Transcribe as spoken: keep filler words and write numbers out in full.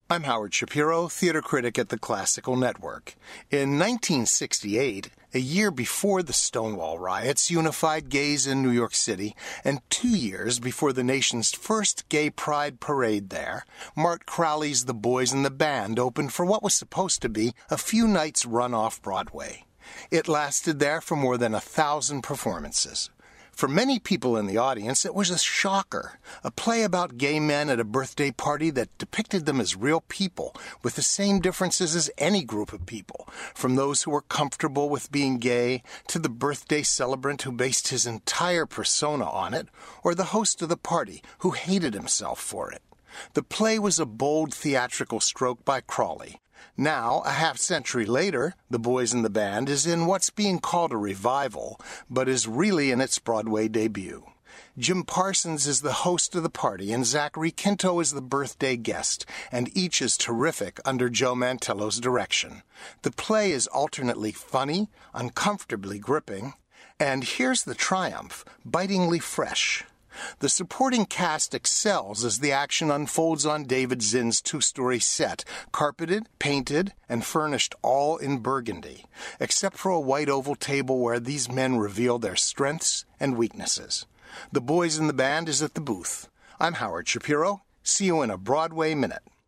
I'm Howard Shapiro, theater critic at the Classical Network. In nineteen sixty-eight, a year before the Stonewall riots unified gays in New York City, and two years before the nation's first gay pride parade there, Mart Crowley's The Boys in the Band opened for what was supposed to be a few nights' run off Broadway. It lasted there for more than a thousand performances. For many people in the audience, it was a shocker, a play about gay men at a birthday party that depicted them as real people, with the same differences as any group of people, from those who were comfortable with being gay to the birthday celebrant who based his entire persona on it, or the host of the party who hated himself for it. The play was a bold theatrical stroke by Crowley. Now, a half-century later, The Boys in the Band is in what's being called a revival, but is really in its Broadway debut. Jim Parsons is the host of the party, and Zachary Quinto is the birthday guest, and each is terrific under Joe Mantello's direction. The play is alternately funny, uncomfortably gripping, and here's the triumph, bitingly fresh. The supporting cast excels as the action unfolds on David Zinn's two-story set, carpeted, painted, and furnished all in burgundy, except for a white oval table where these men reveal their strengths and weaknesses. The Boys in the Band is at the booth. I'm Howard Shapiro. See you in a Broadway Minute.